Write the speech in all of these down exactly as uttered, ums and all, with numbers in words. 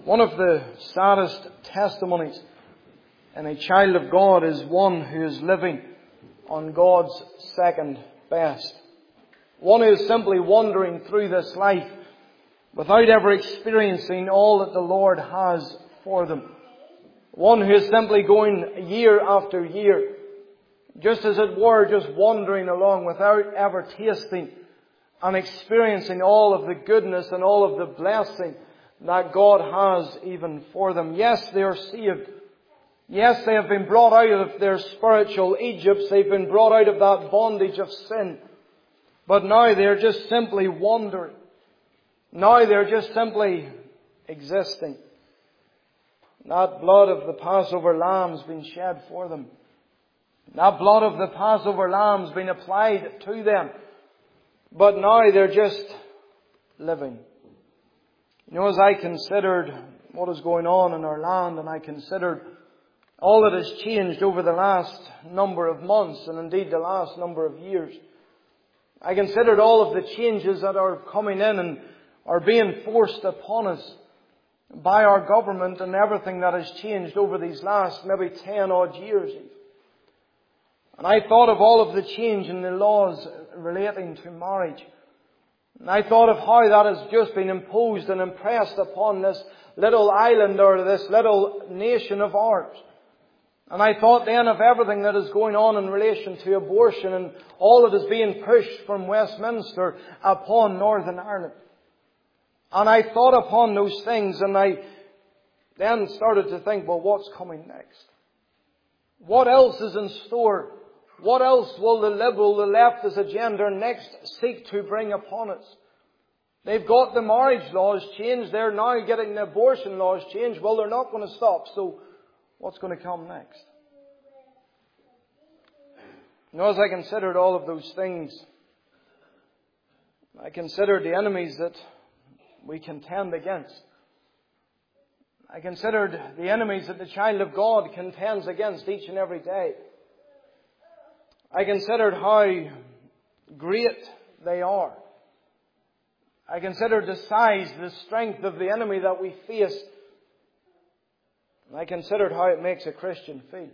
One of the saddest testimonies in a child of God is one who is living on God's second best. One who is simply wandering through this life without ever experiencing all that the Lord has for them. One who is simply going year after year, just as it were, just wandering along without ever tasting and experiencing all of the goodness and all of the blessing that God has even for them. Yes, they are saved. Yes, they have been brought out of their spiritual Egypts. They've been brought out of that bondage of sin. But now they're just simply wandering. Now they're just simply existing. That blood of the Passover lamb's been shed for them. That blood of the Passover lamb's been applied to them. But now they're just living. You know, as I considered what is going on in our land, and I considered all that has changed over the last number of months, and indeed the last number of years, I considered all of the changes that are coming in and are being forced upon us by our government, and everything that has changed over these last maybe ten odd years. And I thought of all of the change in the laws relating to marriage. And I thought of how that has just been imposed and impressed upon this little island or this little nation of ours. And I thought then of everything that is going on in relation to abortion and all that is being pushed from Westminster upon Northern Ireland. And I thought upon those things, and I then started to think, well, what's coming next? What else is in store? What else will the liberal, the leftist agenda next seek to bring upon us? They've got the marriage laws changed. They're now getting the abortion laws changed. Well, they're not going to stop. So what's going to come next? You know, as I considered all of those things, I considered the enemies that we contend against. I considered the enemies that the child of God contends against each and every day. I considered how great they are. I considered the size, the strength of the enemy that we face. And I considered how it makes a Christian feel.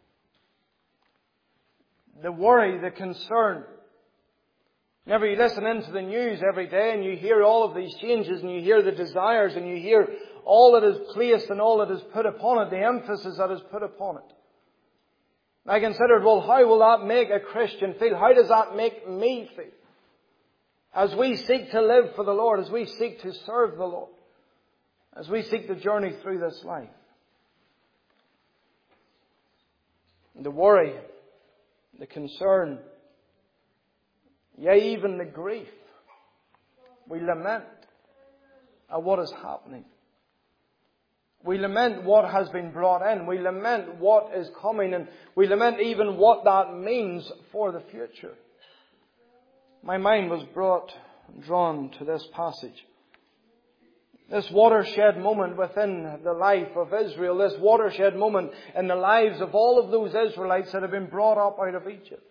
The worry, the concern. Whenever you listen into the news every day and you hear all of these changes and you hear the desires and you hear all that is placed and all that is put upon it, the emphasis that is put upon it. I considered, well, how will that make a Christian feel? How does that make me feel? As we seek to live for the Lord, as we seek to serve the Lord, as we seek to journey through this life. The worry, the concern, yea, even the grief. We lament at what is happening. We lament what has been brought in. We lament what is coming, and we lament even what that means for the future. My mind was brought, drawn to this passage. This watershed moment within the life of Israel. This watershed moment in the lives of all of those Israelites that have been brought up out of Egypt.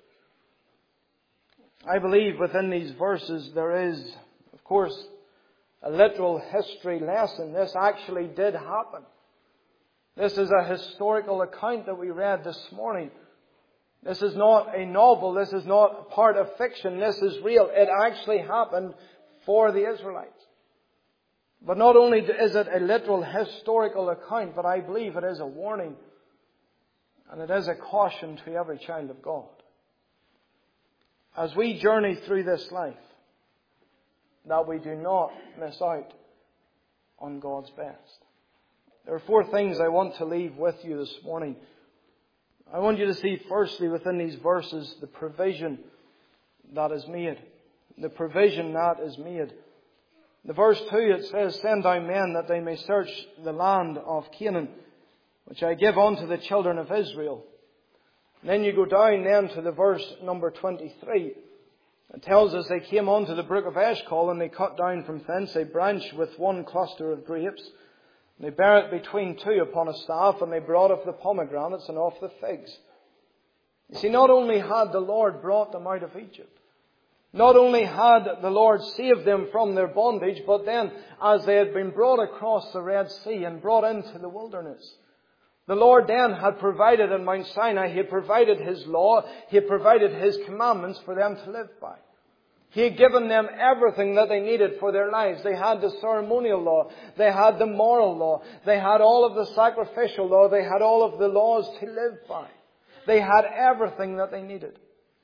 I believe within these verses there is, of course, a literal history lesson. This actually did happen. This is a historical account that we read this morning. This is not a novel. This is not part of fiction. This is real. It actually happened for the Israelites. But not only is it a literal historical account, but I believe it is a warning. And it is a caution to every child of God. As we journey through this life, that we do not miss out on God's best. There are four things I want to leave with you this morning. I want you to see firstly within these verses the provision that is made. The provision that is made. The verse two, it says, "Send down men that they may search the land of Canaan, which I give unto the children of Israel." And then you go down then to the verse number twenty-three. It tells us they came unto the brook of Eshcol, and they cut down from thence a branch with one cluster of grapes. And they bare it between two upon a staff, and they brought off the pomegranates and off the figs. You see, not only had the Lord brought them out of Egypt, Not only had the Lord saved them from their bondage, but then as they had been brought across the Red Sea and brought into the wilderness, the Lord then had provided in Mount Sinai, He had provided His law, He had provided His commandments for them to live by. He had given them everything that they needed for their lives. They had the ceremonial law, they had the moral law, they had all of the sacrificial law, they had all of the laws to live by. They had everything that they needed.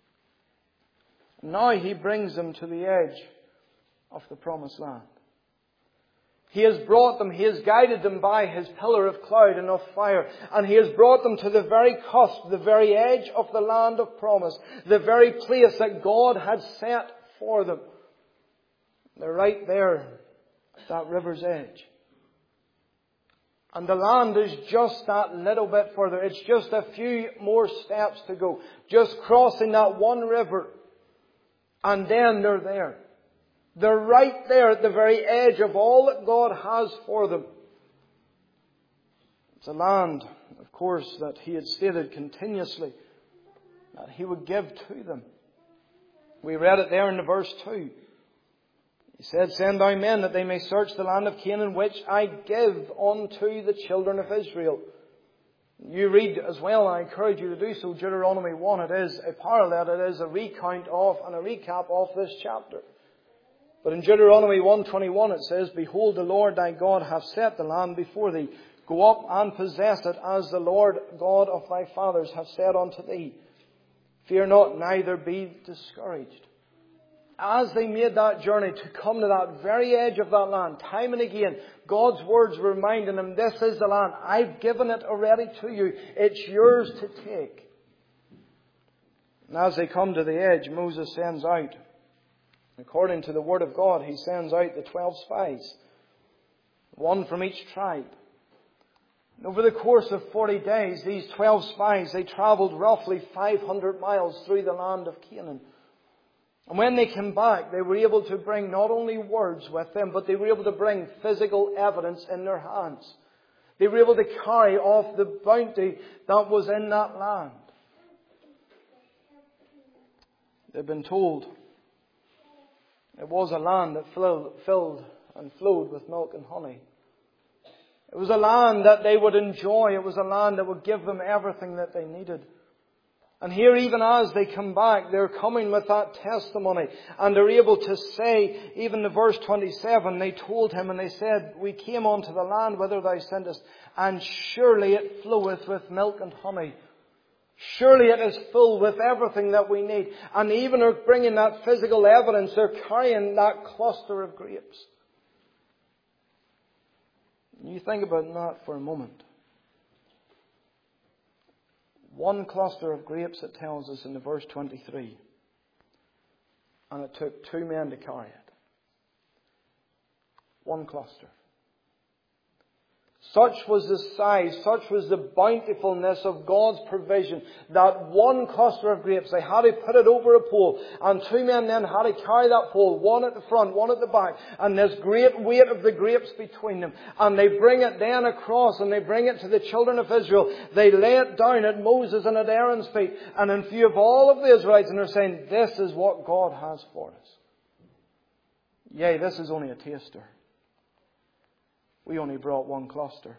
Now He brings them to the edge of the promised land. He has brought them, He has guided them by His pillar of cloud and of fire. And He has brought them to the very cusp, the very edge of the land of promise. The very place that God had set for them. They're right there at that river's edge. And the land is just that little bit further. It's just a few more steps to go. Just crossing that one river. And then they're there. They're right there at the very edge of all that God has for them. It's a land, of course, that He had stated continuously that He would give to them. We read it there in the verse two. He said, "Send thou men that they may search the land of Canaan, which I give unto the children of Israel." You read as well, I encourage you to do so, Deuteronomy one. It is a parallel, it is a recount of and a recap of this chapter. But in Deuteronomy one twenty-one it says, "Behold, the Lord thy God hath set the land before thee. Go up and possess it, as the Lord God of thy fathers hath said unto thee. Fear not, neither be discouraged." As they made that journey to come to that very edge of that land, time and again, God's words were reminding them, this is the land. I've given it already to you. It's yours to take. And as they come to the edge, Moses sends out, according to the Word of God, he sends out the twelve spies, one from each tribe. And over the course of forty days, these twelve spies, they travelled roughly five hundred miles through the land of Canaan. And when they came back, they were able to bring not only words with them, but they were able to bring physical evidence in their hands. They were able to carry off the bounty that was in that land. They've been told it was a land that filled and flowed with milk and honey. It was a land that they would enjoy. It was a land that would give them everything that they needed. And here, even as they come back, they're coming with that testimony. And they're able to say, even in verse twenty-seven, they told him and they said, "We came unto the land whither thou sentest, and surely it floweth with milk and honey." Surely it is full with everything that we need. And even are bringing that physical evidence, they're carrying that cluster of grapes. You think about that for a moment. One cluster of grapes, it tells us in the verse twenty-three. And it took two men to carry it. One cluster. Such was the size, such was the bountifulness of God's provision, that one cluster of grapes, they had to put it over a pole, and two men then had to carry that pole, one at the front, one at the back, and this great weight of the grapes between them. And they bring it then across, and they bring it to the children of Israel. They lay it down at Moses and at Aaron's feet, and in view of all of the Israelites, and they're saying, this is what God has for us. Yea, this is only a taster. We only brought one cluster.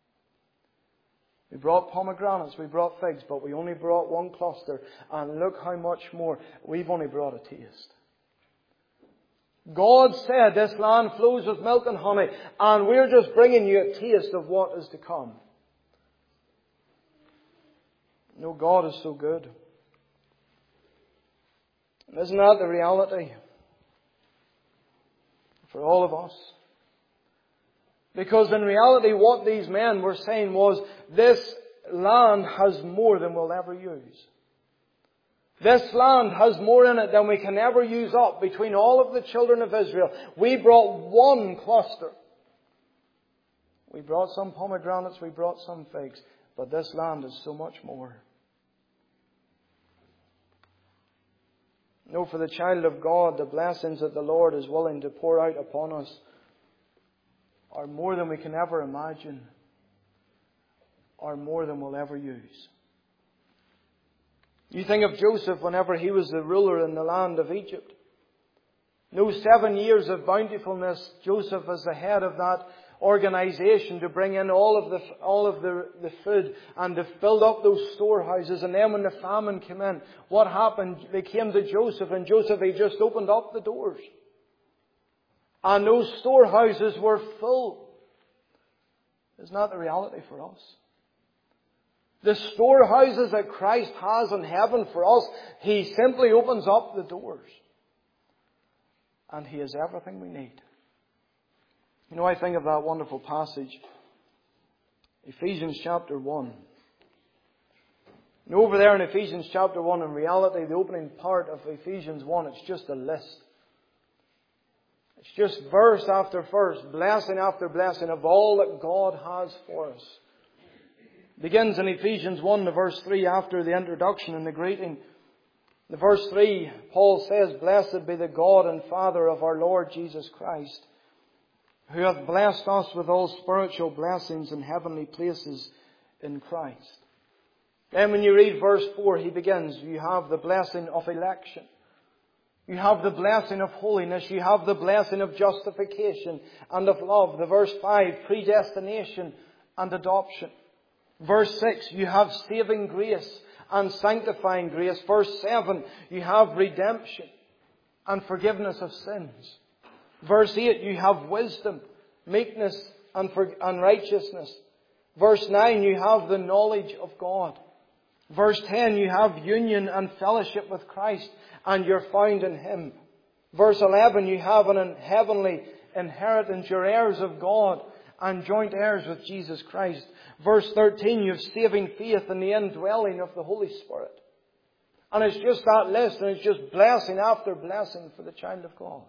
We brought pomegranates, we brought figs, but we only brought one cluster. And look how much more. We've only brought a taste. God said this land flows with milk and honey, and we're just bringing you a taste of what is to come. No, God is so good. And isn't that the reality for all of us? Because in reality, what these men were saying was, this land has more than we'll ever use. This land has more in it than we can ever use up between all of the children of Israel. We brought one cluster. We brought some pomegranates, we brought some figs. But this land is so much more. No, for the child of God, the blessings that the Lord is willing to pour out upon us are more than we can ever imagine, are more than we'll ever use. You think of Joseph whenever he was the ruler in the land of Egypt. No seven years of bountifulness. Joseph is the head of that organization to bring in all of the all of the, the food and to build up those storehouses. And then when the famine came in, what happened? They came to Joseph, and Joseph, he just opened up the doors. And those storehouses were full. Isn't that the reality for us? The storehouses that Christ has in heaven for us, He simply opens up the doors. And He has everything we need. You know, I think of that wonderful passage, Ephesians chapter one. And over there in Ephesians chapter one, in reality, the opening part of Ephesians one, it's just a list. It's just verse after verse, blessing after blessing of all that God has for us. It begins in Ephesians one, the verse three, after the introduction and the greeting. The verse three, Paul says, "Blessed be the God and Father of our Lord Jesus Christ, who hath blessed us with all spiritual blessings in heavenly places in Christ." Then when you read verse four, he begins, you have the blessing of election. You have the blessing of holiness. You have the blessing of justification and of love. The verse five, predestination and adoption. Verse six, you have saving grace and sanctifying grace. Verse seven, you have redemption and forgiveness of sins. Verse eight, you have wisdom, meekness and, for, and righteousness. Verse nine, you have the knowledge of God. Verse ten, you have union and fellowship with Christ, and you're found in Him. Verse eleven, you have an heavenly inheritance. You're heirs of God and joint heirs with Jesus Christ. Verse thirteen, you have saving faith and the indwelling of the Holy Spirit. And it's just that list, and it's just blessing after blessing for the child of God.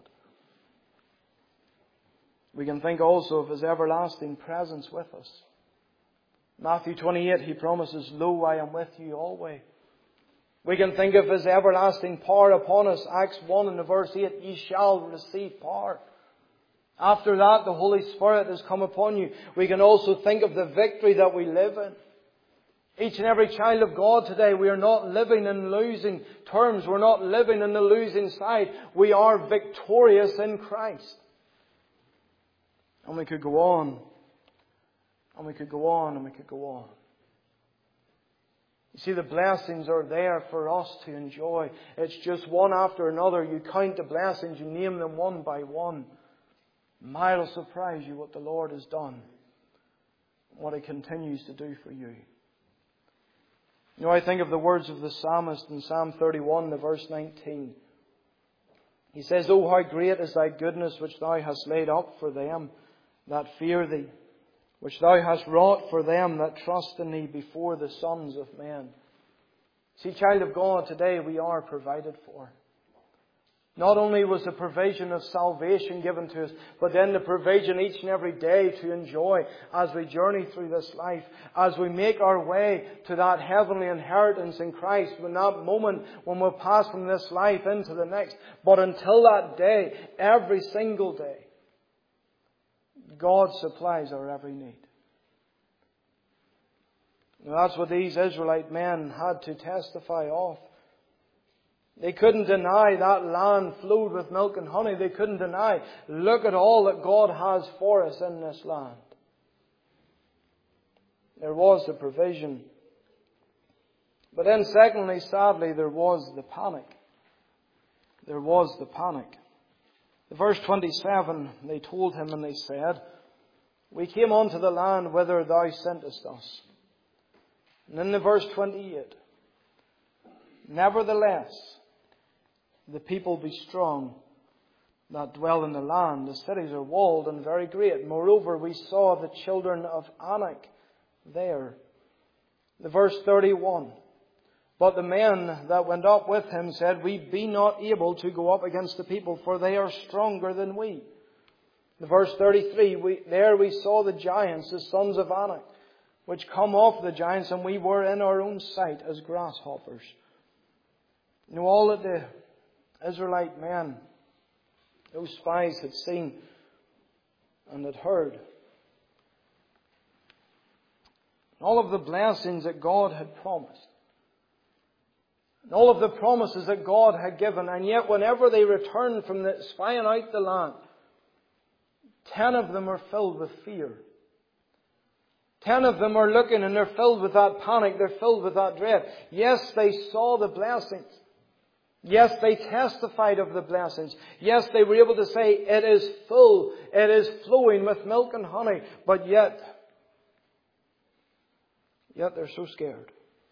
We can think also of His everlasting presence with us. Matthew twenty-eight, He promises, "Lo, I am with you always." We can think of His everlasting power upon us. Acts one and the verse eight, "Ye shall receive power." After that, the Holy Spirit has come upon you. We can also think of the victory that we live in. Each and every child of God today, we are not living in losing terms. We're not living in the losing side. We are victorious in Christ. And we could go on. And we could go on and we could go on. You see, the blessings are there for us to enjoy. It's just one after another. You count the blessings, you name them one by one. It'll surprise you what the Lord has done. What He continues to do for you. You know, I think of the words of the psalmist in Psalm thirty-one, the verse nineteen. He says, "Oh, how great is Thy goodness which Thou hast laid up for them that fear Thee, which Thou hast wrought for them that trust in Thee before the sons of men." See, child of God, today we are provided for. Not only was the provision of salvation given to us, but then the provision each and every day to enjoy as we journey through this life, as we make our way to that heavenly inheritance in Christ, when that moment when we'll pass from this life into the next. But until that day, every single day, God supplies our every need. Now, that's what these Israelite men had to testify of. They couldn't deny that land flowed with milk and honey. They couldn't deny, look at all that God has for us in this land. There was the provision. But then secondly, sadly, there was the panic. There was the panic. In verse twenty-seven, they told him and they said, "We came unto the land whither thou sentest us." And in the verse twenty-eight, "Nevertheless, the people be strong that dwell in the land. The cities are walled and very great. Moreover, we saw the children of Anak there." The verse thirty-one, "But the men that went up with him said, We be not able to go up against the people, for they are stronger than we." The verse thirty-three, we, "There we saw the giants, the sons of Anak, which come off the giants, and we were in our own sight as grasshoppers." You know, all that the Israelite men, those spies, had seen and had heard, all of the blessings that God had promised, and all of the promises that God had given. And yet whenever they returned from the, spying out the land, ten of them are filled with fear. Ten of them are looking and they're filled with that panic. They're filled with that dread. Yes, they saw the blessings. Yes, they testified of the blessings. Yes, they were able to say, it is full, it is flowing with milk and honey. But yet, yet they're so scared.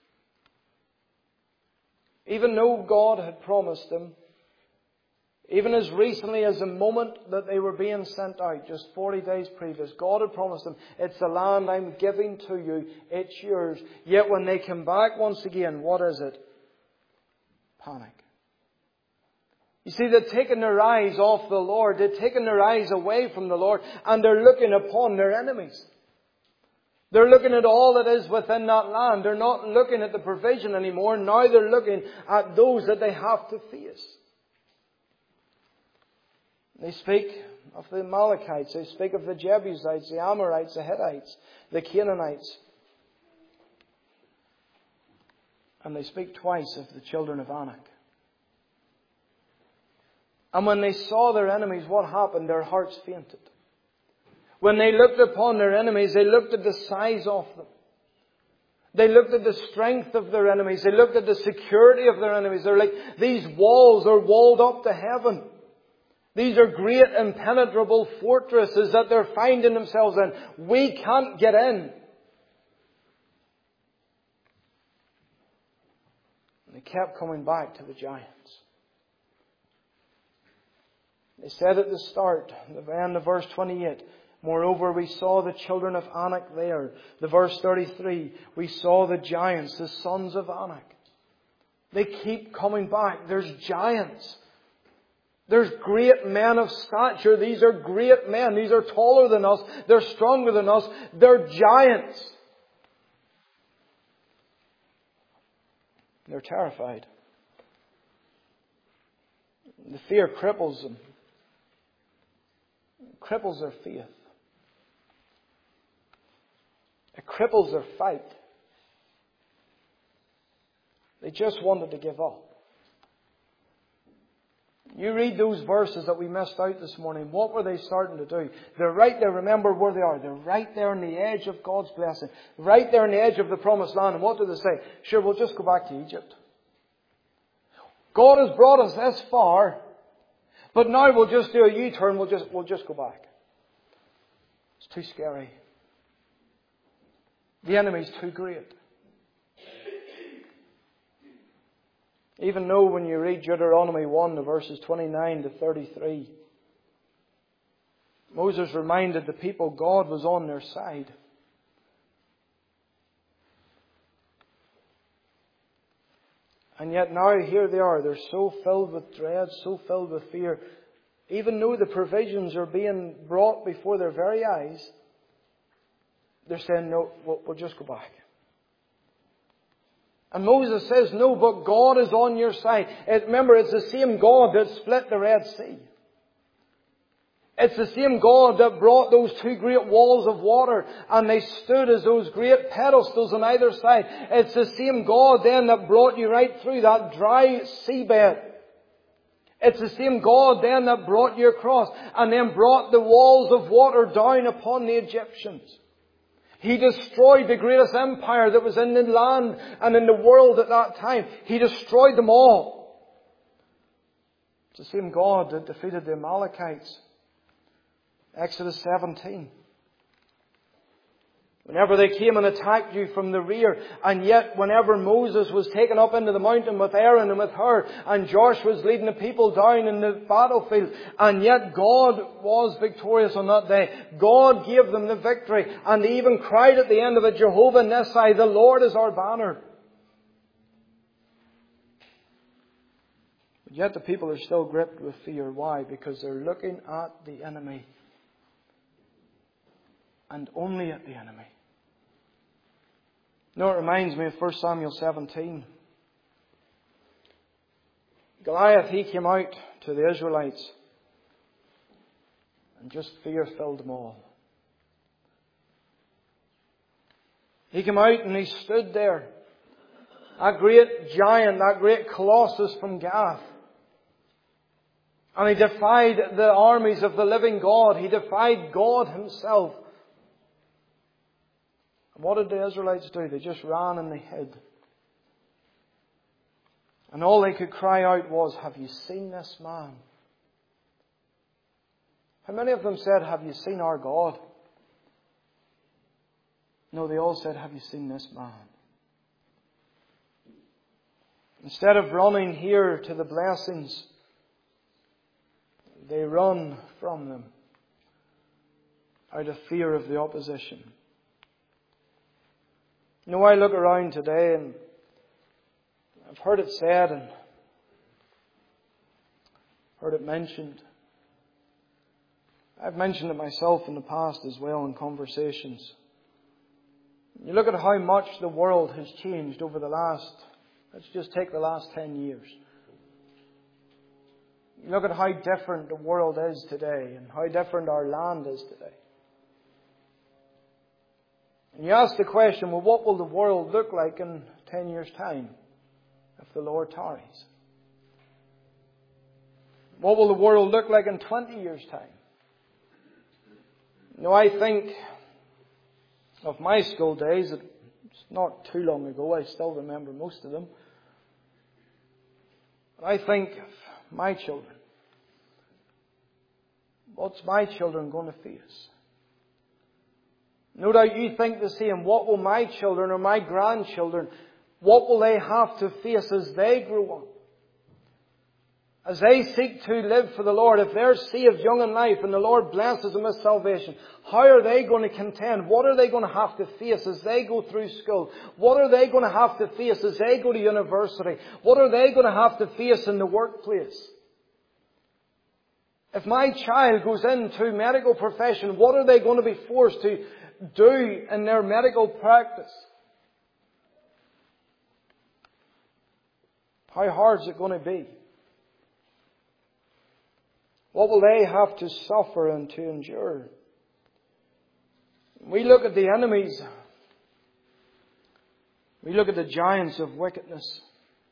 Even though God had promised them, even as recently as the moment that they were being sent out, just forty days previous, God had promised them, it's the land I'm giving to you, it's yours. Yet when they come back once again, what is it? Panic. You see, they've taken their eyes off the Lord. They've taken their eyes away from the Lord. And they're looking upon their enemies. They're looking at all that is within that land. They're not looking at the provision anymore. Now they're looking at those that they have to face. They speak of the Amalekites. They speak of the Jebusites, the Amorites, the Hittites, the Canaanites. And they speak twice of the children of Anak. And when they saw their enemies, what happened? Their hearts fainted. When they looked upon their enemies, they looked at the size of them. They looked at the strength of their enemies. They looked at the security of their enemies. They're like, these walls are walled up to heaven. These are great impenetrable fortresses that they're finding themselves in. We can't get in. And they kept coming back to the giants. They said at the start, the end of verse twenty-eight, moreover, we saw the children of Anak there. The verse thirty-three, we saw the giants, the sons of Anak. They keep coming back. There's giants. There's great men of stature. These are great men. These are taller than us. They're stronger than us. They're giants. They're terrified. The fear cripples them. It cripples their faith. It cripples their fight. They just wanted to give up. You read those verses that we missed out this morning. What were they starting to do? They're right there. Remember where they are. They're right there on the edge of God's blessing. Right there on the edge of the promised land. And what do they say? Sure, we'll just go back to Egypt. God has brought us this far. But now we'll just do a U-turn. We'll just, we'll just go back. It's too scary. The enemy's too great. Even though when you read Deuteronomy one, the verses twenty-nine to thirty-three, Moses reminded the people God was on their side. And yet now here they are. They're so filled with dread, so filled with fear. Even though the provisions are being brought before their very eyes, they're saying, no, we'll, we'll just go back. And Moses says, no, but God is on your side. It, remember, it's the same God that split the Red Sea. It's the same God that brought those two great walls of water and they stood as those great pedestals on either side. It's the same God then that brought you right through that dry seabed. It's the same God then that brought you across and then brought the walls of water down upon the Egyptians. He destroyed the greatest empire that was in the land and in the world at that time. He destroyed them all. It's the same God that defeated the Amalekites. Exodus seventeen. Whenever they came and attacked you from the rear, and yet whenever Moses was taken up into the mountain with Aaron and with Hur, and Joshua was leading the people down in the battlefield, and yet God was victorious on that day. God gave them the victory, and they even cried at the end of it, Jehovah Nissi, the Lord is our banner. But yet the people are still gripped with fear. Why? Because they're looking at the enemy. And only at the enemy. You know, it reminds me of First Samuel seventeen. Goliath, he came out to the Israelites. And just fear filled them all. He came out and he stood there. that great giant, that great colossus from Gath. And he defied the armies of the living God. He defied God Himself. And what did the Israelites do? They just ran and they hid. And all they could cry out was, "Have you seen this man?" How many of them said, "Have you seen our God?" No, they all said, "Have you seen this man?" Instead of running here to the blessings, they run from them out of fear of the opposition. You know, I look around today and I've heard it said and heard it mentioned. I've mentioned it myself in the past as well in conversations. You look at how much the world has changed over the last, let's just take the last ten years. You look at how different the world is today and how different our land is today. And you ask the question, well, what will the world look like in ten years' time if the Lord tarries? What will the world look like in twenty years' time? You know, I think of my school days. It's not too long ago. I still remember most of them. But I think of my children. What's my children going to face? No doubt you think the same. What will my children or my grandchildren, what will they have to face as they grow up? As they seek to live for the Lord, if they're saved young in life and the Lord blesses them with salvation, how are they going to contend? What are they going to have to face as they go through school? What are they going to have to face as they go to university? What are they going to have to face in the workplace? If my child goes into medical profession, what are they going to be forced to do in their medical practice? How hard is it going to be? What will they have to suffer and to endure? We look at the enemies. We look at the giants of wickedness.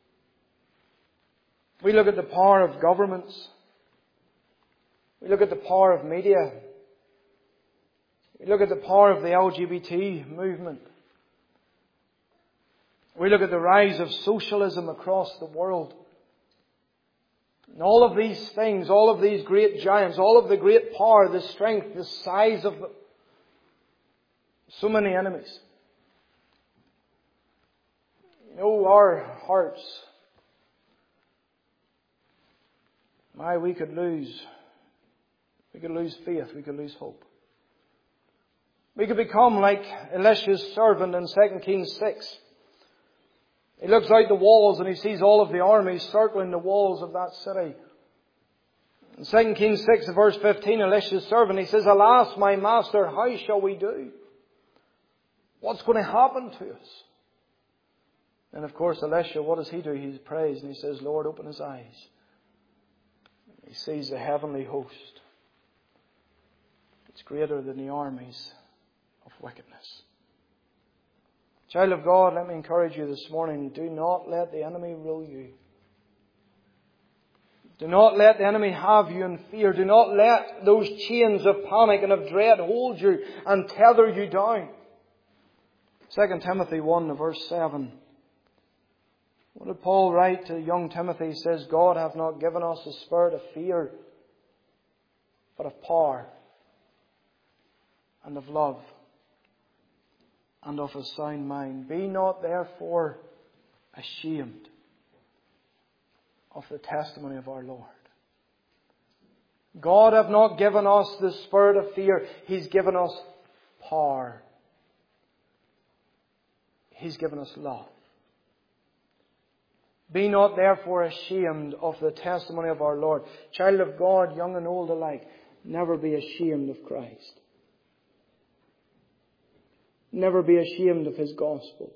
We look at the power of governments. We look at the power of media. We look at the power of the L G B T movement. We look at the rise of socialism across the world. And all of these things, all of these great giants, all of the great power, the strength, the size of them. So many enemies. You know, our hearts, my, we could lose. We could lose faith. We could lose hope. We could become like Elisha's servant in Second Kings six. He looks out the walls and he sees all of the armies circling the walls of that city. In Second Kings six, verse fifteen, Elisha's servant, he says, "Alas, my master, how shall we do? What's going to happen to us?" And of course, Elisha, what does he do? He prays and he says, "Lord, open his eyes." He sees the heavenly host. It's greater than the armies of wickedness. Child of God, let me encourage you this morning. Do not let the enemy rule you. Do not let the enemy have you in fear. Do not let those chains of panic and of dread hold you and tether you down. Second Timothy one, verse seven. What did Paul write to young Timothy? He says, "God hath not given us a spirit of fear, but of power and of love and of a sound mind. Be not therefore ashamed of the testimony of our Lord." God hath not given us the spirit of fear. He's given us power. He's given us love. Be not therefore ashamed of the testimony of our Lord. Child of God, young and old alike, never be ashamed of Christ. Never be ashamed of His gospel.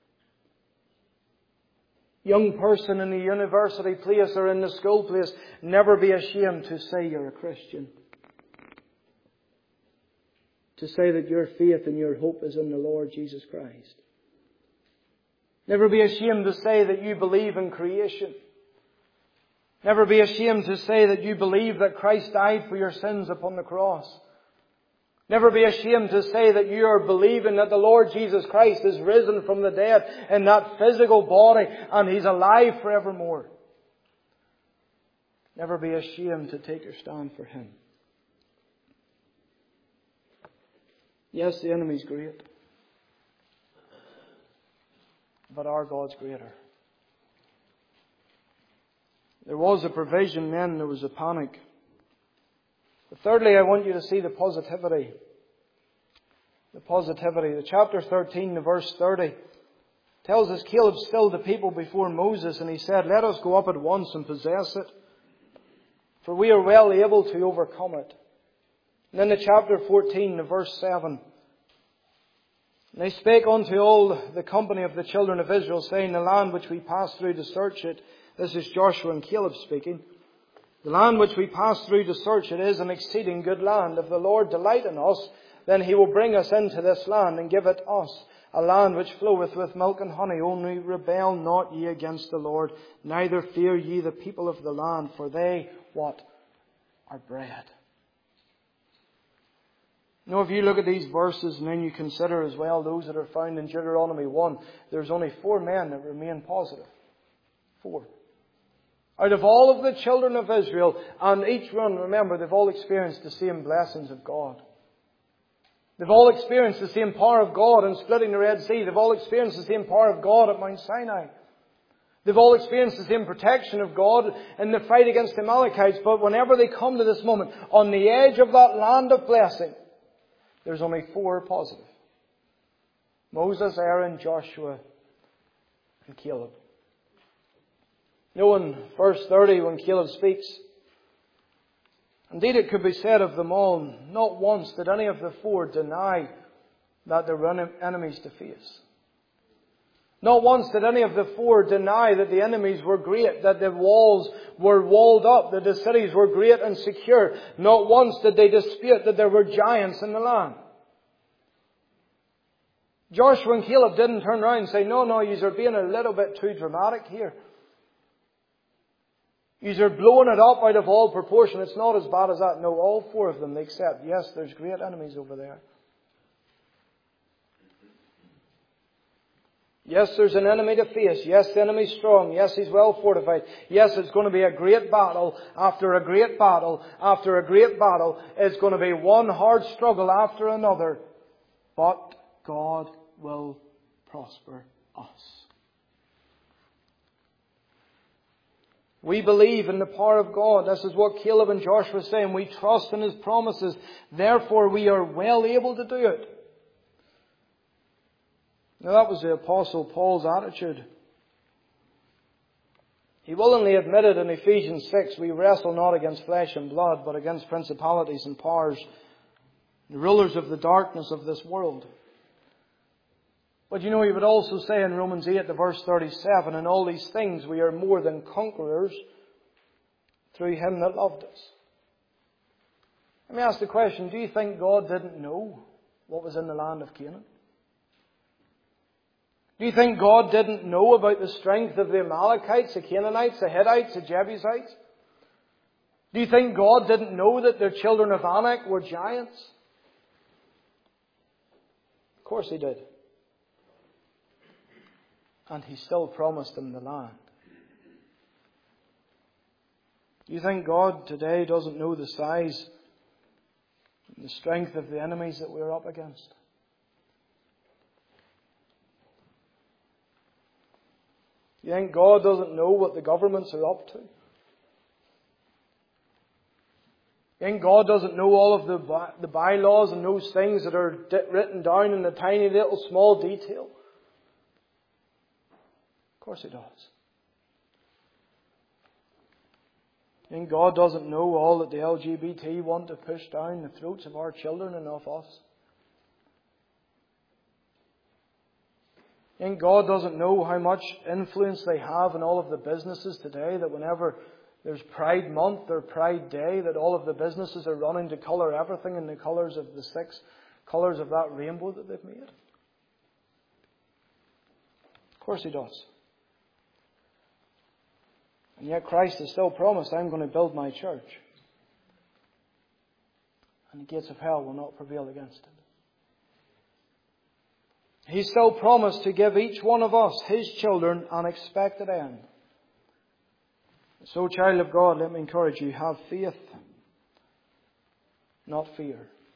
Young person in the university place or in the school place, never be ashamed to say you're a Christian. To say that your faith and your hope is in the Lord Jesus Christ. Never be ashamed to say that you believe in creation. Never be ashamed to say that you believe that Christ died for your sins upon the cross. Never be ashamed to say that you are believing that the Lord Jesus Christ is risen from the dead in that physical body and He's alive forevermore. Never be ashamed to take your stand for Him. Yes, the enemy's great, but our God's greater. There was a provision, then there was a panic. But thirdly, I want you to see the positivity. The positivity. The chapter thirteen, the verse thirty, tells us Caleb stilled the people before Moses, and he said, "Let us go up at once and possess it, for we are well able to overcome it." And then the chapter fourteen, the verse seven, "And they spake unto all the company of the children of Israel, saying, The land which we passed through to search it," this is Joshua and Caleb speaking, "The land which we passed through to search it is an exceeding good land. If the Lord delight in us, then He will bring us into this land and give it us, a land which floweth with milk and honey. Only rebel not ye against the Lord, neither fear ye the people of the land, for they," what? "Are bread." Now, if you look at these verses and then you consider as well those that are found in Deuteronomy one, there's only four men that remain positive. Four. Out of all of the children of Israel, and each one, remember, they've all experienced the same blessings of God. They've all experienced the same power of God in splitting the Red Sea. They've all experienced the same power of God at Mount Sinai. They've all experienced the same protection of God in the fight against the Amalekites. But whenever they come to this moment, on the edge of that land of blessing, there's only four positive. Moses, Aaron, Joshua, and Caleb. No, in verse thirty, when Caleb speaks, indeed it could be said of them all, not once did any of the four deny that there were enemies to face. Not once did any of the four deny that the enemies were great, that the walls were walled up, that the cities were great and secure. Not once did they dispute that there were giants in the land. Joshua and Caleb didn't turn around and say, no, no, you are being a little bit too dramatic here. You are blowing it up out of all proportion. It's not as bad as that. No, all four of them, they accept, yes, there's great enemies over there. Yes, there's an enemy to face. Yes, the enemy's strong. Yes, he's well fortified. Yes, it's going to be a great battle after a great battle after a great battle. It's going to be one hard struggle after another. But God will prosper us. We believe in the power of God. This is what Caleb and Joshua are saying. We trust in His promises. Therefore, we are well able to do it. Now, that was the Apostle Paul's attitude. He willingly admitted in Ephesians six, we wrestle not against flesh and blood, but against principalities and powers, the rulers of the darkness of this world. But you know, he would also say in Romans eight, the verse thirty-seven, in all these things we are more than conquerors through Him that loved us. Let me ask the question, do you think God didn't know what was in the land of Canaan? Do you think God didn't know about the strength of the Amalekites, the Canaanites, the Hittites, the Jebusites? Do you think God didn't know that the children of Anak were giants? Of course He did. And He still promised them the land. Do you think God today doesn't know the size and the strength of the enemies that we're up against? Do you think God doesn't know what the governments are up to? Do you think God doesn't know all of the, by, the bylaws and those things that are di- written down in the tiny little small detail? Of course He does. And God doesn't know all that the L G B T want to push down the throats of our children and of us. And God doesn't know how much influence they have in all of the businesses today, that whenever there's Pride Month or Pride Day, that all of the businesses are running to colour everything in the colours of the six colours of that rainbow that they've made. Of course He does. And yet Christ has still promised, I'm going to build my church. And the gates of hell will not prevail against it. He still promised to give each one of us, His children, an expected end. So, child of God, let me encourage you, have faith, not fear.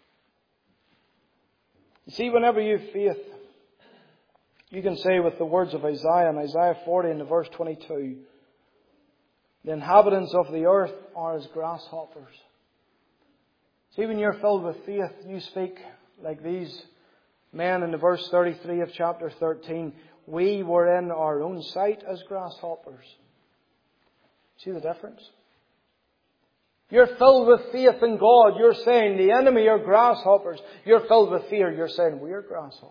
You see, whenever you have faith, you can say with the words of Isaiah in Isaiah forty in the verse twenty-two, the inhabitants of the earth are as grasshoppers. See, when you're filled with faith, you speak like these men in the verse thirty-three of chapter thirteen. We were in our own sight as grasshoppers. See the difference? You're filled with faith in God. You're saying the enemy are grasshoppers. You're filled with fear. You're saying we're grasshoppers.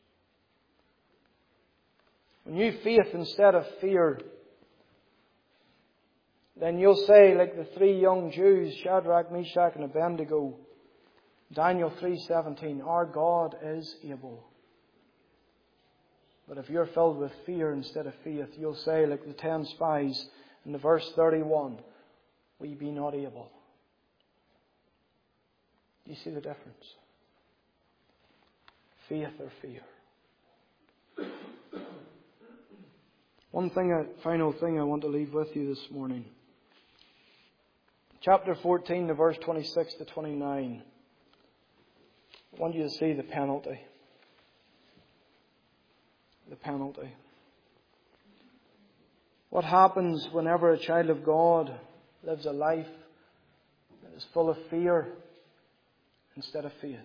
When you have faith instead of fear, then you'll say, like the three young Jews, Shadrach, Meshach and Abednego, Daniel three seventeen, our God is able. But if you're filled with fear instead of faith, you'll say, like the ten spies in the verse thirty-one, we be not able. Do you see the difference? Faith or fear? One thing, a final thing I want to leave with you this morning. Chapter fourteen, the verse twenty-six to twenty-nine. I want you to see the penalty. The penalty. What happens whenever a child of God lives a life that is full of fear instead of faith?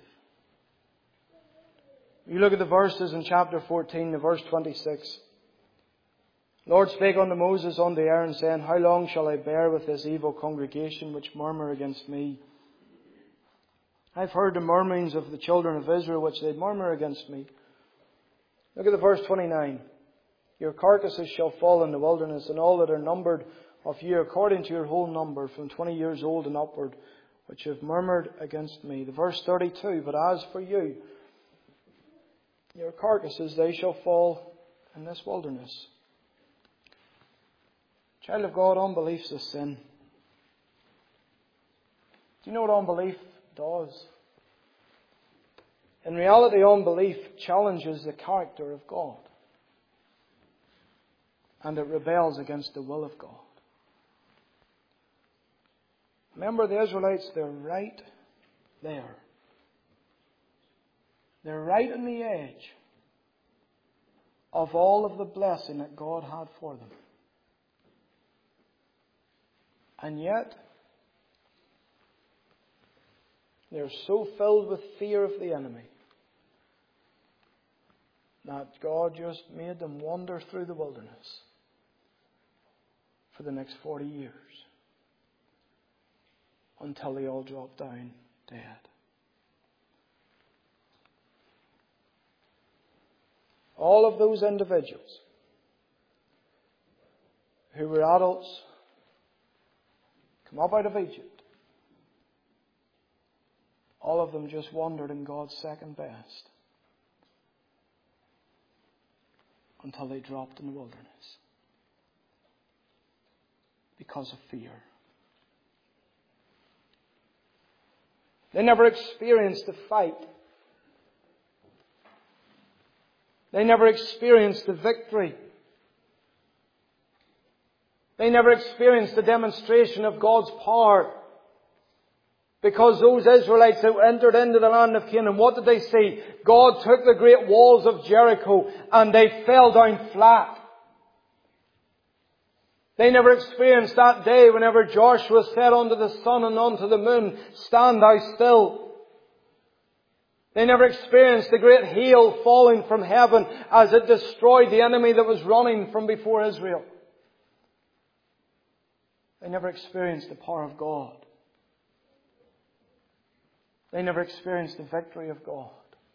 You look at the verses in chapter fourteen, the verse twenty-six. Lord spake unto Moses unto Aaron, saying, how long shall I bear with this evil congregation which murmur against me? I've heard the murmurings of the children of Israel which they murmur against me. Look at the verse twenty-nine. Your carcasses shall fall in the wilderness, and all that are numbered of you according to your whole number, from twenty years old and upward, which have murmured against me. The verse thirty-two, but as for you, your carcasses, they shall fall in this wilderness. Child of God, unbelief is a sin. Do you know what unbelief does? In reality, unbelief challenges the character of God. And it rebels against the will of God. Remember the Israelites, they're right there. They're right on the edge of all of the blessing that God had for them. And yet, they're so filled with fear of the enemy that God just made them wander through the wilderness for the next forty years until they all dropped down dead. All of those individuals who were adults come up out of Egypt. All of them just wandered in God's second best until they dropped in the wilderness because of fear. They never experienced the fight. They never experienced the victory. They never experienced the demonstration of God's power. Because those Israelites that entered into the land of Canaan, what did they see? God took the great walls of Jericho and they fell down flat. They never experienced that day whenever Joshua said unto the sun and unto the moon, stand thou still. They never experienced the great hail falling from heaven as it destroyed the enemy that was running from before Israel. They never experienced the power of God. They never experienced the victory of God.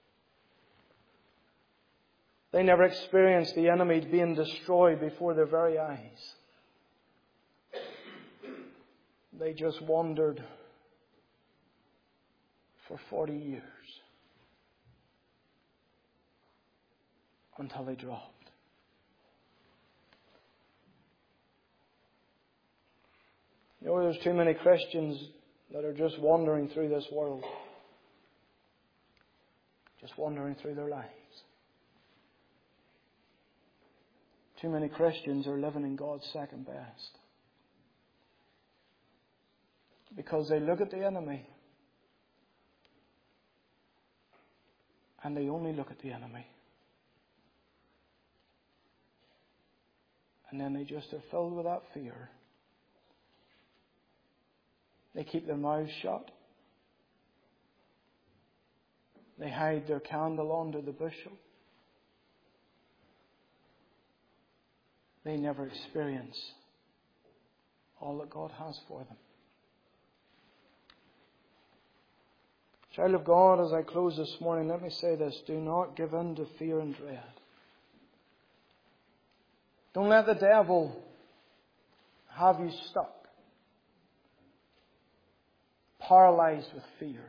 They never experienced the enemy being destroyed before their very eyes. They just wandered for forty years until they dropped. You know, there's too many Christians that are just wandering through this world. Just wandering through their lives. Too many Christians are living in God's second best. Because they look at the enemy. And they only look at the enemy. And then they just are filled with that fear. They keep their mouths shut. They hide their candle under the bushel. They never experience all that God has for them. Child of God, as I close this morning, let me say this. Do not give in to fear and dread. Don't let the devil have you stuck, paralyzed with fear.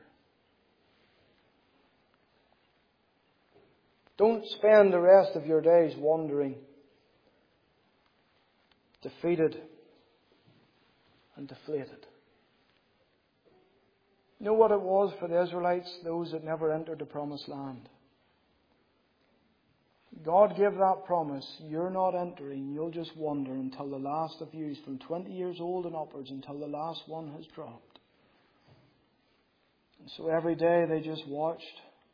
Don't spend the rest of your days wandering, defeated and deflated. You know what it was for the Israelites, those that never entered the promised land? God gave that promise. You're not entering. You'll just wander until the last of you, from twenty years old and upwards, until the last one has dropped. And so every day they just watched.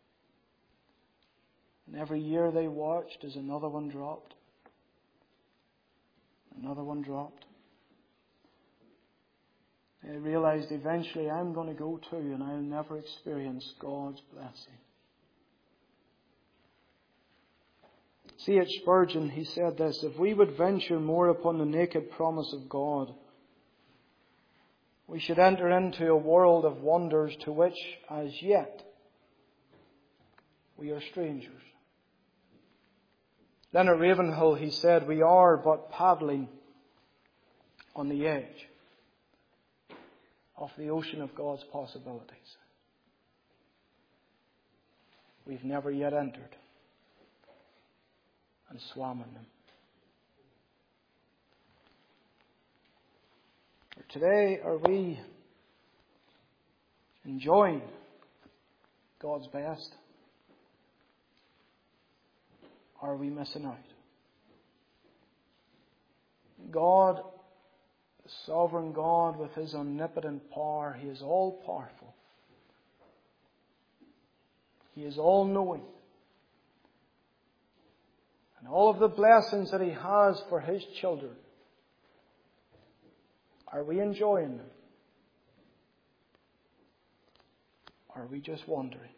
And every year they watched as another one dropped. Another one dropped. They realized eventually, I'm going to go too, and I'll never experience God's blessing. C H Spurgeon, he said this: if we would venture more upon the naked promise of God, we should enter into a world of wonders to which, as yet, we are strangers. Leonard Ravenhill, he said, we are but paddling on the edge of the ocean of God's possibilities. We've never yet entered and swam in them. For today, are we enjoying God's best? Or are we missing out? God, the sovereign God with His omnipotent power, He is all powerful. He is all knowing. And all of the blessings that He has for His children, are we enjoying them? Or are we just wandering?